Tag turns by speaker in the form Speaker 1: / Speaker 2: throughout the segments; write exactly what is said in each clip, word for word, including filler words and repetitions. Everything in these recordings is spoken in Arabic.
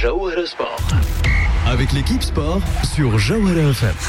Speaker 1: Jawahara Sport. Avec l'équipe sport sur Jawahara F M.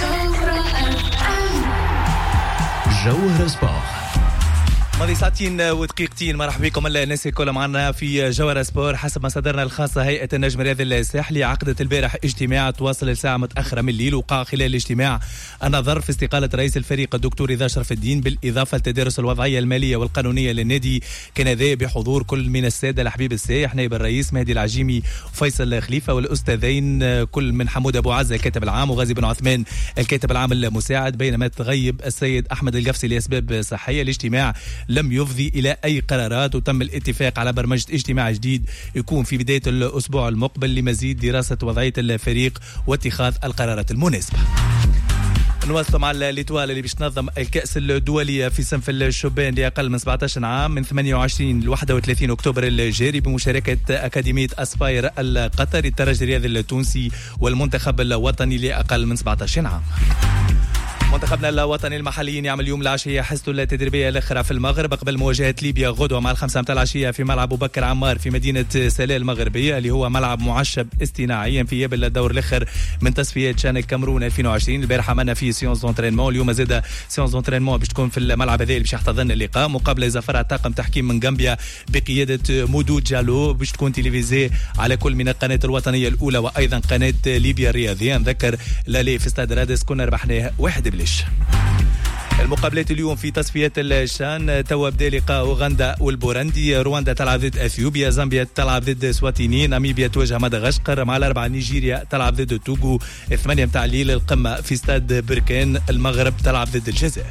Speaker 1: Jawahara Sport.
Speaker 2: ماضي ساعتين ودقيقتين. مرحبا بكم الناس الكل معنا في جوهرة سبور. حسب مصادرنا الخاصة هيئة النجم الرياضي الساحلي عقدت البارح اجتماع تواصل الساعة متأخرة من الليل، وقع خلال الاجتماع النظر في استقالة رئيس الفريق الدكتور رضا شرف الدين، بالإضافة لتدارس الوضعية المالية والقانونية للنادي. كان ذا بحضور كل من السادة الحبيب السايح، نائب الرئيس مهدي العجيمي وفيصل خليفة، والأستاذين كل من حمود أبو عزة الكاتب العام وغازي بن عثمان الكاتب العام المساعد، بينما تغيب السيد أحمد القفصي لأسباب صحية. الاجتماع لم يفضي إلى أي قرارات، وتم الاتفاق على برمجة اجتماع جديد يكون في بداية الأسبوع المقبل لمزيد دراسة وضعية الفريق واتخاذ القرارات المناسبة. نواصل مع الإيطوال اللي باش تنظم الكأس الدولية في صنف الشبان لأقل من سبعة عشر عام من ثمانية وعشرين ل واحد وثلاثين أكتوبر الجاري، بمشاركة أكاديمية أسباير القطري، الترجي الرياضي التونسي والمنتخب الوطني لأقل من سبعة عشر عام. منتخبنا الوطني المحليين يعمل اليوم العشية حصته التدريبية الأخرى في المغرب قبل مواجهة ليبيا غدوة مع الخمسة متاع العشية في ملعب أبو بكر عمار في مدينة سلال المغربية، اللي هو ملعب معشب اصطناعيا في ياب الدور الأخر من تصفيات شان الكاميرون ألفين وعشرين. البارحة عملنا فيه سيونس دونترينمون، اليوم زاد سيونس دونترينمون باش تكون في الملعب هذا اللي باش يحتضن اللقاء، مقابلة زفرها طاقم تحكيم من غامبيا بقيادة مودو جالو باش تكون تلفزيونية على كل من القناة الوطنية الأولى وأيضا قناة ليبيا الرياضية. نذكر لالي في استاد رادس كنا ربحناه واحد بليش. المقابلات اليوم في تصفيات الشان توا بدا لقاء اوغندا والبورندي، رواندا تلعب ضد اثيوبيا، زامبيا تلعب ضد سواتيني، ناميبيا تواجه مدغشقر، مع الاربعه نيجيريا تلعب ضد توغو، الثمانيه متاع الليل القمه في استاد بركان، المغرب تلعب ضد الجزائر.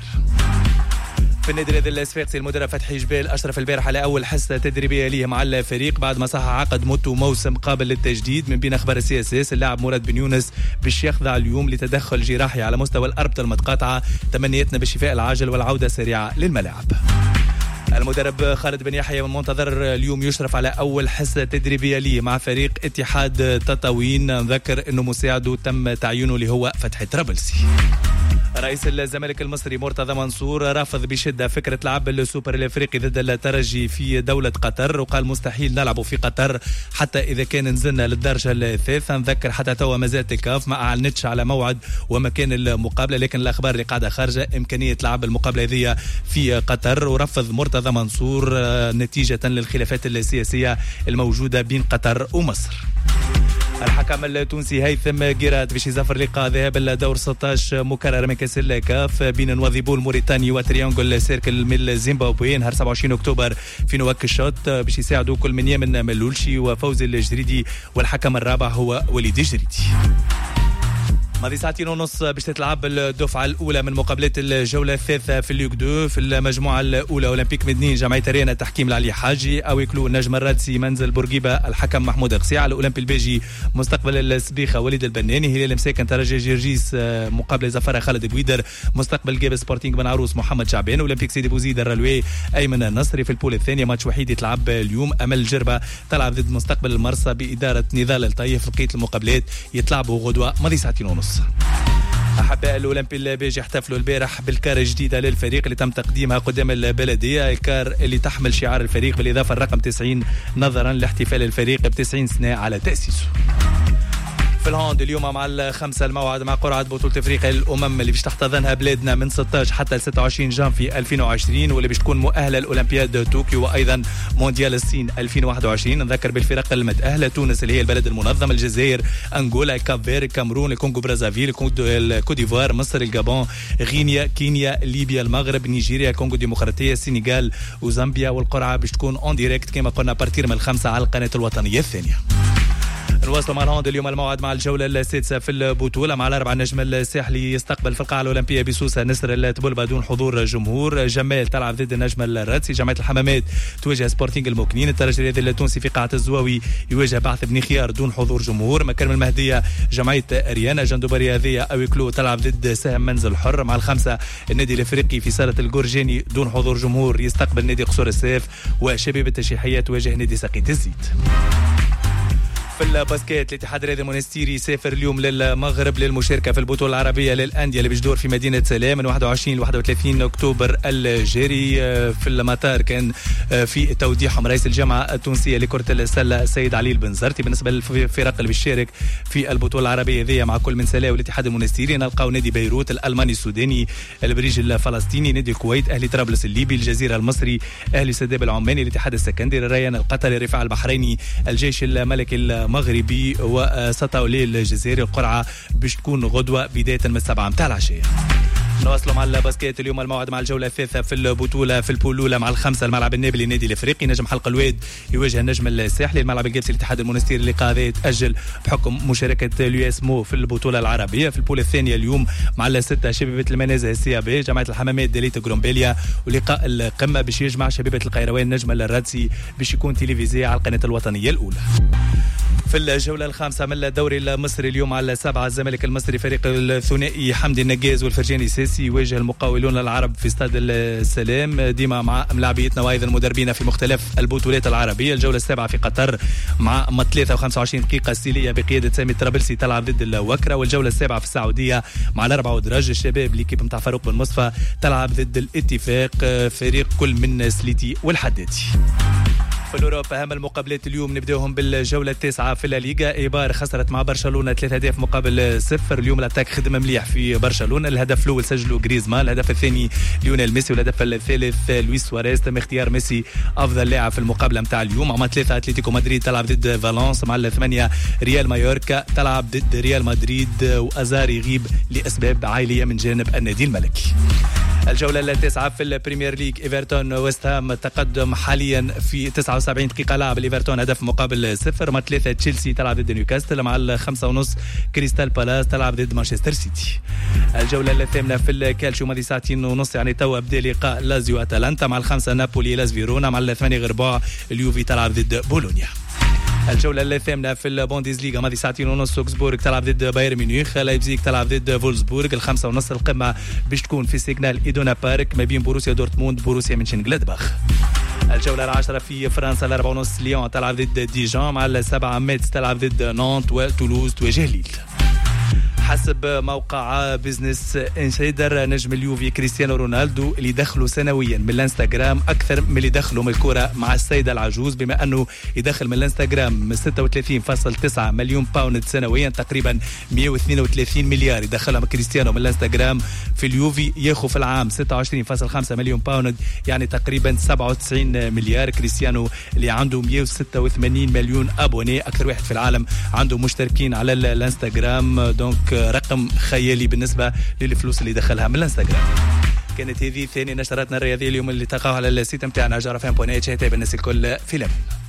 Speaker 2: في النادي الرياضي الصفاقسي المدرب فتحي جبال اشرف البارح على اول حصه تدريبيه ليه مع الفريق بعد ما صح عقد موتو موسم قابل للتجديد. من بين اخبار السي اس اس اللاعب مراد بن يونس باش يخضع اليوم لتدخل جراحي على مستوى الاربطه المتقاطعه، تمنياتنا بالشفاء العاجل والعوده سريعه للملاعب. المدرب خالد بن يحيى من منتظر اليوم يشرف على أول حصة تدريبية ليه مع فريق اتحاد تطاوين. نذكر أنه مساعده تم تعيينه اللي هو فتحي طرابلسي. رئيس الزمالك المصري مرتضى منصور رافض بشدة فكرة لعب السوبر الافريقي ضد الترجي في دولة قطر، وقال مستحيل نلعبه في قطر حتى إذا كان نزلنا للدرجة الثالثة. نذكر حتى توا مازالت الكاف ما أعلنتش على موعد ومكان المقابلة، لكن الأخبار اللي قاعدة خارجة إمكانية لعب المقابلة هذه في قطر. ورفض مرتضى منصور نتيجة للخلافات السياسية الموجودة بين قطر ومصر. الحكم التونسي هيثم جيرات باش يزفر لقاء ذهاب الدور ستة عشر مكرر من كاس الكاف بين نواظيبو الموريتاني وتريانجل سيركل من الزيمبابوي نهار سبعة وعشرين أكتوبر في نواكشوط باش يساعدوا كل من يمن ملولشي وفوزي الجريدي، والحكم الرابع هو وليد الجريدي. ماضي ساعتين ونص باش تتلعب الدفعة الأولى من مقابلات الجولة الثالثة في الليغ دو في المجموعة الأولى. أولمبيك مدنين جمعية ريانا تحكيم العلي حاجي، أو يكلو النجم الرادسي منزل بورقيبة الحكم محمود قسيع، الأولمبي البيجي مستقبل السبيخة وليد البناني، هلال مساكن ترجي جرجيس مقابل زفرة خالد بويدر، مستقبل جيب سبورتينغ بن عروس محمد شعبان، أولمبيك سيدي بوزيد الرلوي أيمن النصري. في البول الثانية ماتش وحيد يتلعب اليوم، أمل الجربة تلعب ضد مستقبل المرسى بإدارة نضال الطيف. بقية المقابلات يتلعبوا غدوة ماضي ساعتين ونص. أحباء الأولمبي البيجي احتفلوا البارح بالكار الجديدة للفريق اللي تم تقديمها قدام البلدية، الكار اللي تحمل شعار الفريق بالإضافة الرقم تسعين نظرا لاحتفال الفريق ب تسعين سنة على تأسيسه. في الهاند اليوم مع الخمسة الموعد مع قرعة بطولة افريقيا للأمم اللي باش تحتضنها بلادنا من ستة عشر حتى ستة وعشرين جانفي ألفين وعشرين، واللي باش تكون مؤهلة لأولمبياد طوكيو وأيضا مونديال الصين ألفين وواحد وعشرين. نذكر بالفرق المتأهلة: تونس اللي هي البلد المنظم، الجزائر، أنغولا، كاب فير، الكاميرون، الكونغو برازافيل، الكوديفوار، مصر، الجابون، غينيا، كينيا، ليبيا، المغرب، نيجيريا، الكونغو الديمقراطية، السنغال وزامبيا. والقرعة باش تكون اون ديريكت كما قلنا بارتير من الخمسة على القناة الوطنية الثانية. نواصل مع الهاند اليوم الموعد مع الجولة السادسة في البطولة مع الأربع نجم الساحلي يستقبل في القاعة الأولمبية بسوسة نسر التبلبة دون حضور جمهور، جمال تلعب ضد النجم الرادسي، جمعية الحمامات تواجه سبورتينغ المكنين، الترجي الرياضي التونسي في قاعة الزواوي يواجه بعث بن خيار دون حضور جمهور، مكرم المهدية جمعية ريانا جندوبة رياضية أو كلو تلعب ضد سهم منزل حر، مع الخمسة النادي الإفريقي في صالة الجورجيني دون حضور جمهور يستقبل نادي قصور السيف، وشبيبة التشيحية تواجه نادي سقيت الزيت. في الباسكيت الاتحاد الرياضي المونستيري سافر اليوم للمغرب للمشاركه في البطوله العربيه للانديه اللي بتدور في مدينه سلام من واحد وعشرين ل واحد وثلاثين اكتوبر الجاري. في المطار كان في توضيحهم رئيس الجامعه التونسيه لكره السله السيد علي البنزرتي. بالنسبه للفرق اللي بتشارك في البطوله العربيه ذي مع كل من سلا والاتحاد المونستيري نلقاو نادي بيروت الالماني السوداني البريج الفلسطيني نادي الكويت اهلي طرابلس الليبي الجزيره المصري اهلي سداب العماني الاتحاد السكندري الريان القطري الرفاع البحريني الجيش الملكي المغربي وسطاولي الجزائري. القرعه باش تكون غدوه بدايه من السبعه متاع العشيه. نواصلوا مع الباسكيت اليوم الموعد مع الجوله الثالثه في البطوله في البول الاولى مع الخمسه الملعب النابلي النادي الافريقي نجم حلقه الواد يواجه النجم الساحلي. الملعب الجبسي الاتحاد المونستيري اللقاء هذا يتاجل بحكم مشاركه اليو اس مو في البطوله العربيه. في البول الثانيه اليوم مع السته شبيبه المنازه السي بي جامعه الحمامات دليت جرومبيليا ولقاء القمه باش يجمع شبيبه القيروان نجم الرادسي باش يكون تلفزيوني على القناه الوطنيه الاولى. في الجولة الخامسة من الدوري المصري اليوم على سبعة الزمالك المصري فريق الثنائي حمدي النجاز والفرجاني ساسي يواجه المقاولون العرب في استاد السلام ديما مع ملاعبيتنا وايضا المدربين في مختلف البطولات العربية. الجولة السابعة في قطر مع ثلاثة وخمسة وعشرين دقيقة السيلية بقيادة سامي الطرابلسي تلعب ضد الوكرة. والجولة السابعة في السعودية مع الأربعة ودرج الشباب ليكيب متاع فاروق بن مصطفى تلعب ضد الاتفاق فريق كل من سليتي والحداتي. في الأوروبا أهم المقابلات اليوم نبداوهم بالجولة التاسعة في الليغا. إيبار خسرت مع برشلونة ثلاثة أهداف مقابل صفر. اليوم الأتاك خدم مليح في برشلونة. الهدف الأول سجله غريزمان الهدف الثاني ليونيل ميسي والهدف الثالث لويس سواريز. تم اختيار ميسي أفضل لاعب في المقابلة متاع اليوم. مع ثلاثة أتلتيكو مدريد تلعب ضد فالنس مع الثمانية ريال مايوركا تلعب ضد ريال مدريد وأزار يغيب لأسباب عائلية من جانب النادي الملكي. الجولة التاسعة في البريمير ليج إيفرتون ويست هام تقدم حاليا في تسعة وسبعين دقيقة لعب الإيفرتون هدف مقابل صفر. مع ثلاثة تشيلسي تلعب ضد نيوكاسل مع الخمسة ونص كريستال بالاس تلعب ضد مانشستر سيتي. الجولة الثامنة في الكالشيو ماضي ساعتين ونص يعني توا بدا لقاء لازيو أتلانتا مع الخمسة نابولي لاس فيرونا مع الثمانية غرباء اليوفي تلعب ضد بولونيا. الجولة الثامنة في البوندسليغا ماضي ساعتين ونص اوكسبورغ تلعب ضد بايرن ميونخ لايبزيغ تلعب ضد فولسبورغ. الخمسة ونص القمة باش تكون في سيجنال إيدونا بارك ما بين بوروسيا دورتموند بوروسيا منشنغلادباخ. الجولة العاشرة في فرنسا الأربعة ونص ليون تلعب ضد ديجان مع السبعة ميتس تلعب ضد نانت وتولوز تواجه ليل. حسب موقع بيزنس انسايدر نجم اليوفي كريستيانو رونالدو اللي دخلوا سنويا من الانستغرام اكثر من اللي دخلوا من الكره مع السيده العجوز بما انه يدخل من الانستغرام ستة وثلاثين فاصلة تسعة مليون باوند سنويا تقريبا مئة واثنين وثلاثين مليار يدخلها كريستيانو من الانستغرام. في اليوفي ياخذ في العام ستة وعشرين فاصلة خمسة مليون باوند يعني تقريبا سبعة وتسعين مليار. كريستيانو اللي عنده مئة وستة وثمانين مليون ابوني اكثر واحد في العالم عنده مشتركين على الانستغرام دونك رقم خيالي بالنسبة للفلوس اللي دخلها من الانستغرام. كانت هذه ثاني نشراتنا الرياضية اليوم اللي تقعوا على السيت متاعنا جارة فان بونيتش. هتابع الناس الكل في لمن.